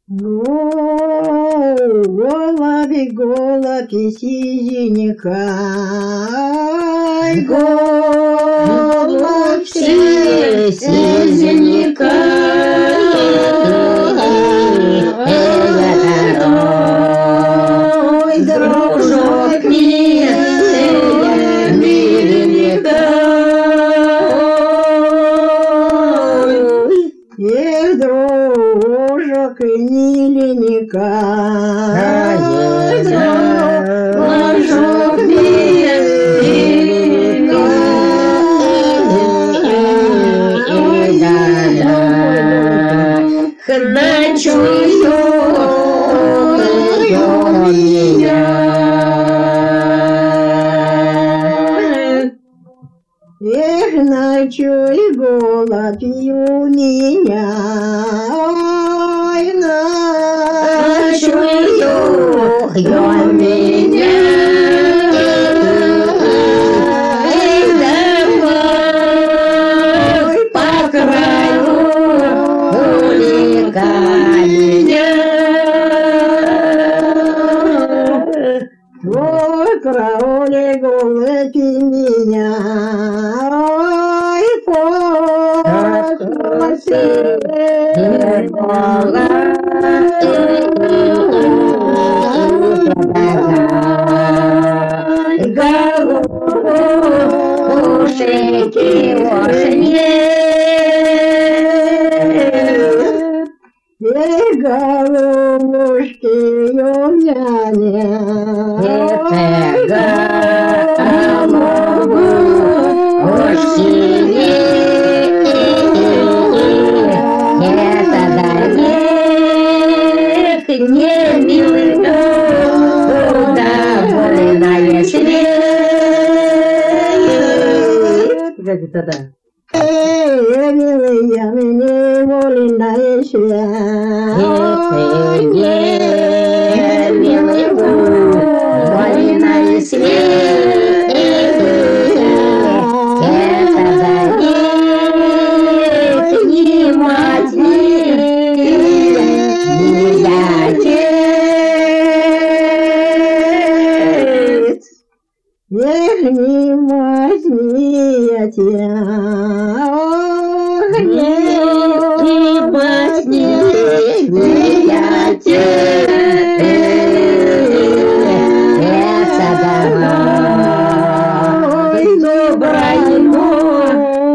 Голуби, голуби, сизенький, голубь сизенький, ой, дружок миленький, эх, дружок миленький, дружок эх, ночуй, голубь у меня, ой, ночуй у меня, домой по краю улегания. Ой, караули, голубь меня, ой, голубушки эй, голубушки у меня нет, голубушки не милый, удовольная свет. Как это да? Милая, мне вольная свет. Не милый, вольная свет. Это завет, не мать, не отец. Эх, не мать, не отец. Не мать, не отец. Это домой добрая.